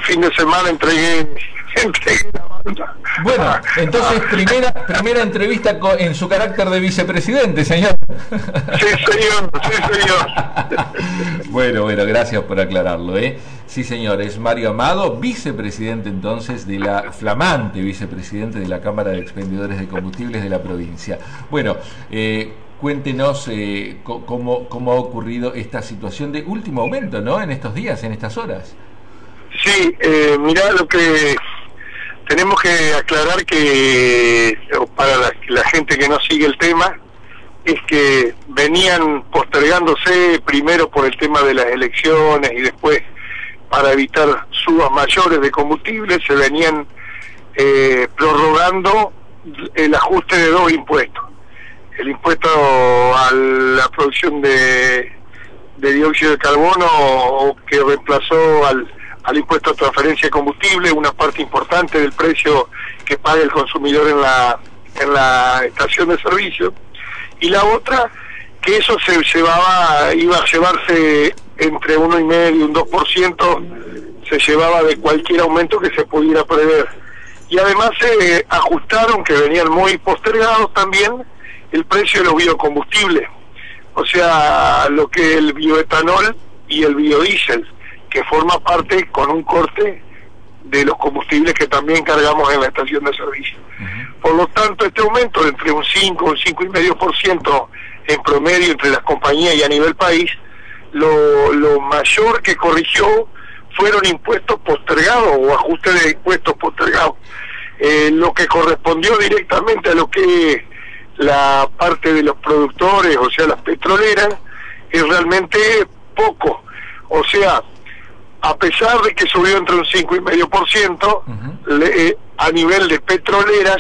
fin de semana entregué la banda. Bueno, entonces primera entrevista en su carácter de vicepresidente, señor. Sí, señor. Bueno, gracias por aclararlo, ¿eh? Sí, señor, es Mario Amado, vicepresidente entonces de la flamante vicepresidente de la Cámara de Expendedores de Combustibles de la provincia. Bueno, cuéntenos cómo ha ocurrido esta situación de último aumento, ¿no? En estos días, en estas horas. Sí, mirá, lo que tenemos que aclarar que para la gente que no sigue el tema es que venían postergándose primero por el tema de las elecciones y después para evitar subas mayores de combustible se venían prorrogando el ajuste de dos impuestos: el impuesto a la producción de dióxido de carbono, que reemplazó al impuesto a transferencia de combustible, una parte importante del precio que paga el consumidor en la estación de servicio, y la otra, que eso iba a llevarse entre 1,5 y un 2%, se llevaba de cualquier aumento que se pudiera prever. Y además se ajustaron, que venían muy postergados también, el precio de los biocombustibles, o sea, lo que el bioetanol y el biodiesel, que forma parte con un corte de los combustibles que también cargamos en la estación de servicio. Por lo tanto, este aumento de entre un 5 o un 5,5% en promedio entre las compañías y a nivel país, lo mayor que corrigió fueron impuestos postergados o ajustes de impuestos postergados. Lo que correspondió directamente a lo que la parte de los productores, o sea, las petroleras, es realmente poco. O sea, a pesar de que subió entre un 5,5%, a nivel de petroleras,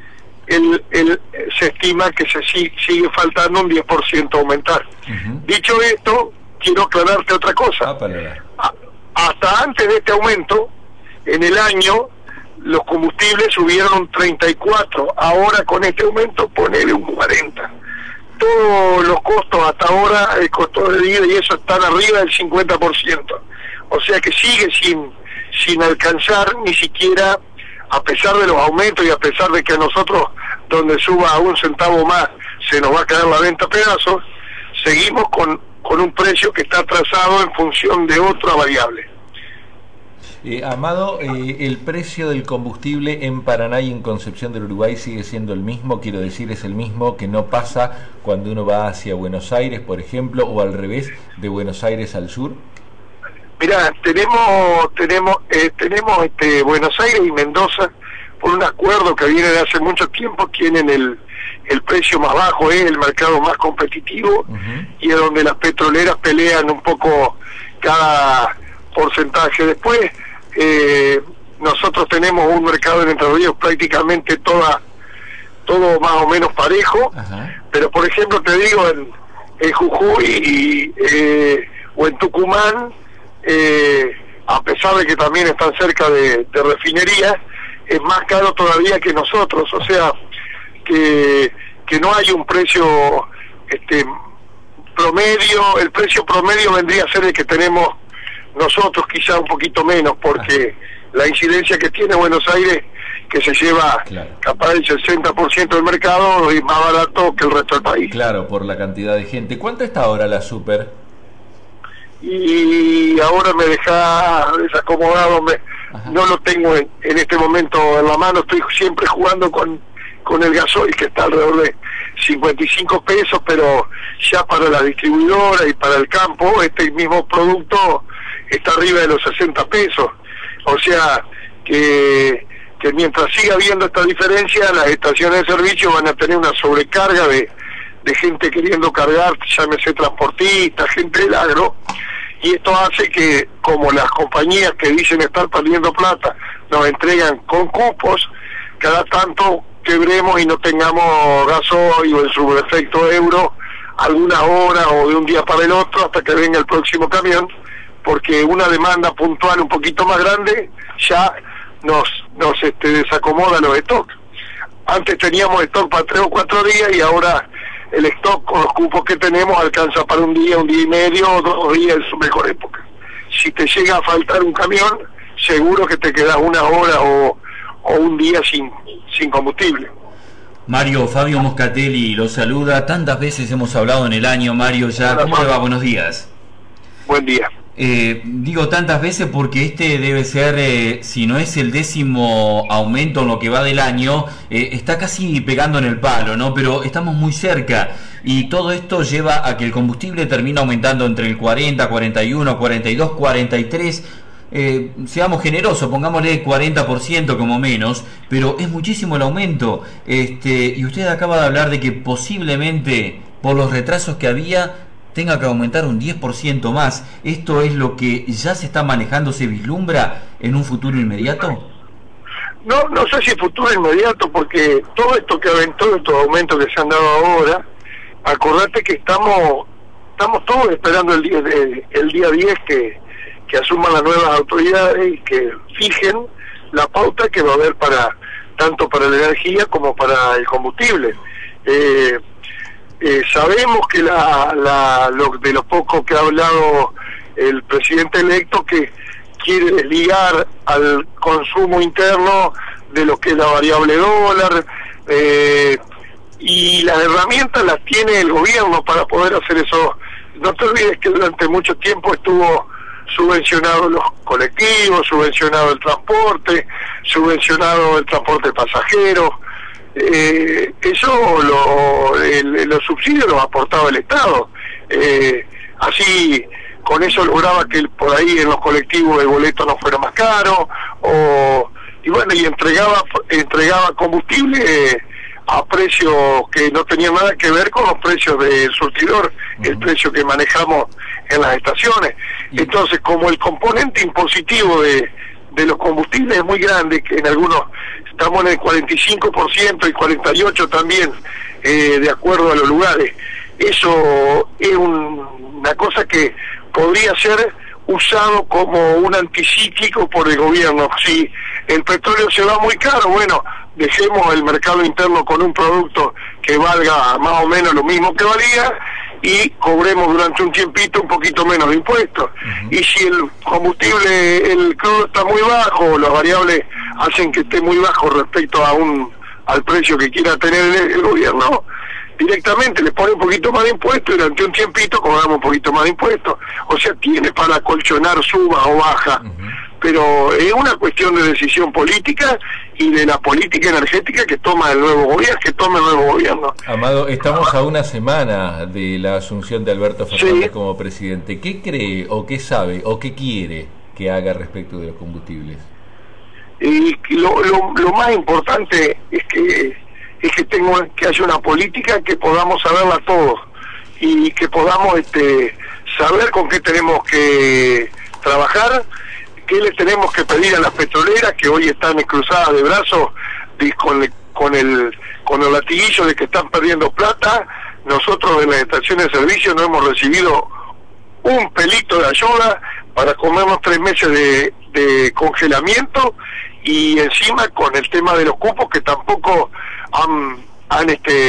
se estima que sigue faltando un 10% aumentar. Dicho esto, quiero aclararte otra cosa. Hasta antes de este aumento, en el año, los combustibles subieron un 34%, ahora con este aumento ponele un 40%. Todos los costos hasta ahora, el costo de vida y eso, están arriba del 50%. O sea que sigue sin alcanzar ni siquiera, a pesar de los aumentos y a pesar de que a nosotros, donde suba a un centavo más, se nos va a caer la venta a pedazos, seguimos con un precio que está trazado en función de otra variable. Amado, ¿el precio del combustible en Paraná y en Concepción del Uruguay sigue siendo el mismo? Quiero decir, ¿es el mismo que no pasa cuando uno va hacia Buenos Aires, por ejemplo, o al revés, de Buenos Aires al sur? Mirá, tenemos Buenos Aires y Mendoza, por un acuerdo que viene de hace mucho tiempo, tienen el precio más bajo, el mercado más competitivo, y es donde las petroleras pelean un poco cada porcentaje. Después, nosotros tenemos un mercado en Entre Ríos prácticamente todo más o menos parejo, pero por ejemplo te digo, en Jujuy o en Tucumán, a pesar de que también están cerca de refinerías, es más caro todavía que nosotros. O sea que no hay un precio promedio. El precio promedio vendría a ser el que tenemos nosotros, quizá un poquito menos, porque la incidencia que tiene Buenos Aires, que se lleva capaz del 60% del mercado, es más barato que el resto del país. Claro, por la cantidad de gente. ¿Cuánto está ahora la super? Y ahora me deja desacomodado, no lo tengo en este momento en la mano. Estoy siempre jugando con el gasoil, que está alrededor de 55 pesos, pero ya para la distribuidora y para el campo, este mismo producto está arriba de los 60 pesos. O sea que mientras siga habiendo esta diferencia, las estaciones de servicio van a tener una sobrecarga de gente queriendo cargar, llámese transportistas, gente del agro, y esto hace que, como las compañías que dicen estar perdiendo plata nos entregan con cupos, cada tanto quebremos y no tengamos gasoil o el subefecto euro algunas horas o de un día para el otro hasta que venga el próximo camión, porque una demanda puntual un poquito más grande ya nos desacomoda los stocks. Antes teníamos stock para 3 o 4 días y ahora el stock con los cupos que tenemos alcanza para un día y medio o 2 días en su mejor época. Si te llega a faltar un camión, seguro que te quedas una hora o un día sin combustible. Mario, Fabio Moscatelli lo saluda. Tantas veces hemos hablado en el año, Mario, ya. ¿Cómo le va? Buenos días. Buen día. Digo tantas veces porque este debe ser, si no es el 10º aumento en lo que va del año, está casi pegando en el palo, ¿no? Pero estamos muy cerca y todo esto lleva a que el combustible termine aumentando entre el 40, 41, 42, 43. Seamos generosos, pongámosle 40% como menos, pero es muchísimo el aumento. Y usted acaba de hablar de que posiblemente por los retrasos que había tenga que aumentar un 10% más. ¿Esto es lo que ya se está manejando, se vislumbra en un futuro inmediato? No sé si futuro inmediato, porque todos estos aumentos que se han dado ahora, acordate que estamos todos esperando el día 10 que asuman las nuevas autoridades y que fijen la pauta que va a haber tanto para la energía como para el combustible. Sabemos que de lo poco que ha hablado el presidente electo, que quiere desligar al consumo interno de lo que es la variable dólar, y las herramientas las tiene el gobierno para poder hacer eso. No te olvides que durante mucho tiempo estuvo subvencionado los colectivos, subvencionado el transporte pasajero. Los subsidios los aportaba el Estado. Así, con eso lograba que por ahí en los colectivos el boleto no fuera más caro, y entregaba combustible a precios que no tenían nada que ver con los precios del surtidor, el precio que manejamos en las estaciones. Entonces, como el componente impositivo de los combustibles es muy grande, que en algunos estamos en el 45% y 48% también, de acuerdo a los lugares, eso es una cosa que podría ser usado como un anticíclico por el gobierno. Si el petróleo se va muy caro, bueno, dejemos el mercado interno con un producto que valga más o menos lo mismo que valía y cobremos durante un tiempito un poquito menos de impuestos. Y si el combustible, el crudo está muy bajo, las variables hacen que esté muy bajo respecto al precio que quiera tener el gobierno, directamente le pone un poquito más de impuestos y durante un tiempito cobramos un poquito más de impuestos. O sea, tiene para colchonar suba o baja. Pero es una cuestión de decisión política y de la política energética que tome el nuevo gobierno. Amado, estamos a una semana de la asunción de Alberto Fernández como presidente. ¿Qué cree o qué sabe o qué quiere que haga respecto de los combustibles? Y lo más importante es que haya una política que podamos saberla todos y que podamos saber con qué tenemos que trabajar, qué le tenemos que pedir a las petroleras que hoy están cruzadas de brazos con el latiguillo de que están perdiendo plata. Nosotros en las estaciones de servicio no hemos recibido un pelito de ayuda para comernos 3 meses de congelamiento, y encima con el tema de los cupos que tampoco han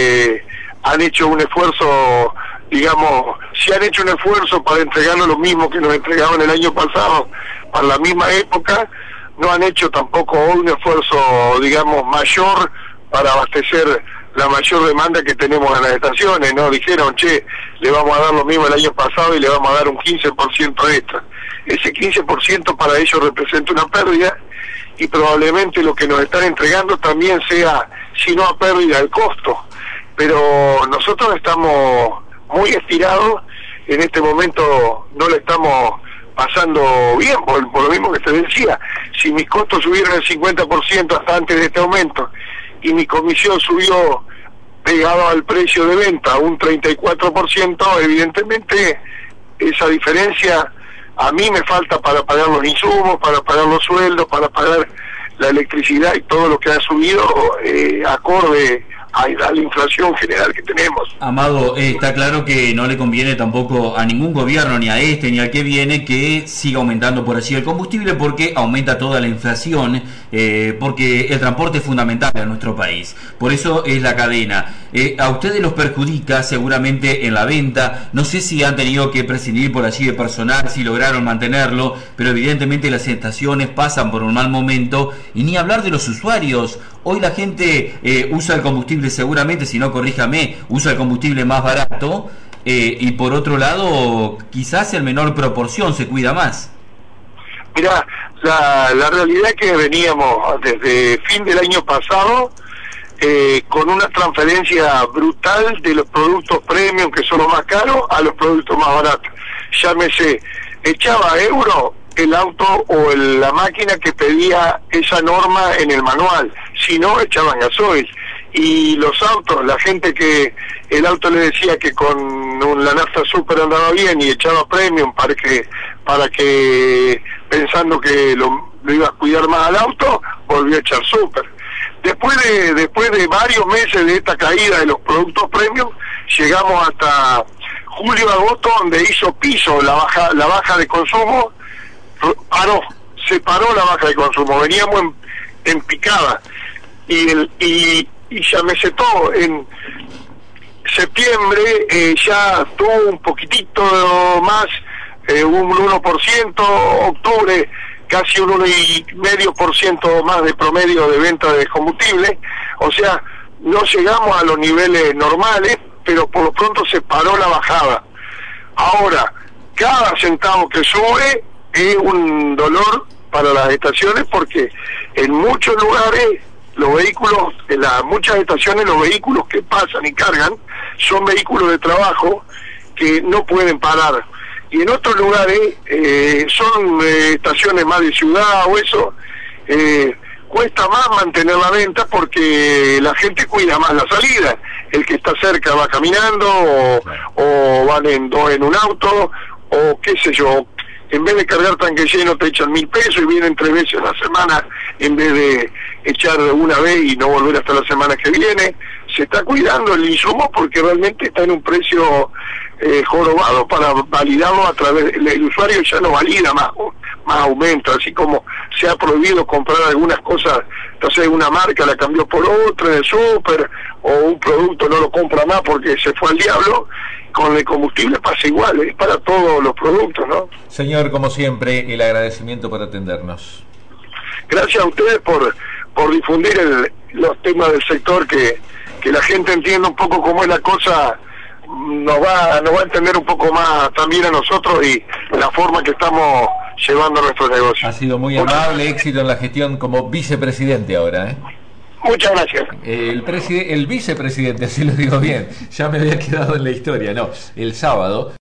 hecho un esfuerzo, digamos, si han hecho un esfuerzo para entregarnos lo mismo que nos entregaban el año pasado para la misma época, no han hecho tampoco un esfuerzo, digamos, mayor para abastecer la mayor demanda que tenemos en las estaciones. No dijeron, le vamos a dar lo mismo el año pasado y le vamos a dar un 15% extra. Ese 15% para ellos representa una pérdida, y probablemente lo que nos están entregando también sea, si no a pérdida, el costo. Pero nosotros estamos muy estirados, en este momento no le estamos pasando bien, por lo mismo que te decía. Si mis costos subieron el 50% hasta antes de este aumento, y mi comisión subió pegado al precio de venta un 34%, evidentemente esa diferencia a mí me falta para pagar los insumos, para pagar los sueldos, para pagar la electricidad y todo lo que ha subido acorde a la inflación general que tenemos. Amado, está claro que no le conviene tampoco a ningún gobierno, ni a este ni al que viene, que siga aumentando por allí el combustible, porque aumenta toda la inflación, porque el transporte es fundamental en nuestro país. Por eso es la cadena. A ustedes los perjudica seguramente en la venta. No sé si han tenido que prescindir por allí de personal, si lograron mantenerlo, pero evidentemente las estaciones pasan por un mal momento, y ni hablar de los usuarios. Hoy la gente usa el combustible, seguramente, si no corríjame, usa el combustible más barato, y por otro lado quizás en menor proporción se cuida más. Mirá, la realidad es que veníamos desde fin del año pasado con una transferencia brutal de los productos premium, que son los más caros, a los productos más baratos. Llámese, echaba euro el auto o la máquina que pedía esa norma en el manual, si no echaban gasoil. Y los autos, la gente que el auto le decía que con la nafta super andaba bien y echaba premium para que pensando que lo iba a cuidar más al auto, volvió a echar super. Después de varios meses de esta caída de los productos premium, llegamos hasta julio-agosto, donde hizo piso la baja de consumo. Se paró la baja de consumo, veníamos en picada, y llámese todo. En septiembre ya tuvo un poquitito más, un 1%, octubre casi un 1,5% más de promedio de venta de combustible. O sea, no llegamos a los niveles normales, pero por lo pronto se paró la bajada. Ahora, cada centavo que sube es un dolor para las estaciones, porque en muchos lugares los vehículos, en muchas estaciones, los vehículos que pasan y cargan son vehículos de trabajo que no pueden parar, y en otros lugares son estaciones más de ciudad o eso, cuesta más mantener la venta porque la gente cuida más la salida. El que está cerca va caminando, o van en dos en un auto, o qué sé yo. En vez de cargar tanque lleno te echan 1.000 pesos y vienen 3 veces a la semana, en vez de echar una vez y no volver hasta la semana que viene. Se está cuidando el insumo porque realmente está en un precio jorobado para validarlo a través. El usuario ya no valida más aumento, así como se ha prohibido comprar algunas cosas. Entonces una marca la cambió por otra en el súper, o un producto no lo compra más porque se fue al diablo. Con el combustible pasa igual, es para todos los productos, ¿no? Señor, como siempre, el agradecimiento por atendernos. Gracias a ustedes por difundir los temas del sector, que la gente entienda un poco cómo es la cosa. Nos va a entender un poco más también a nosotros y la forma que estamos llevando nuestros negocios. Ha sido muy amable, éxito en la gestión como vicepresidente ahora, ¿eh? Muchas gracias. El vicepresidente, así lo digo bien, ya me había quedado en la historia, no, el sábado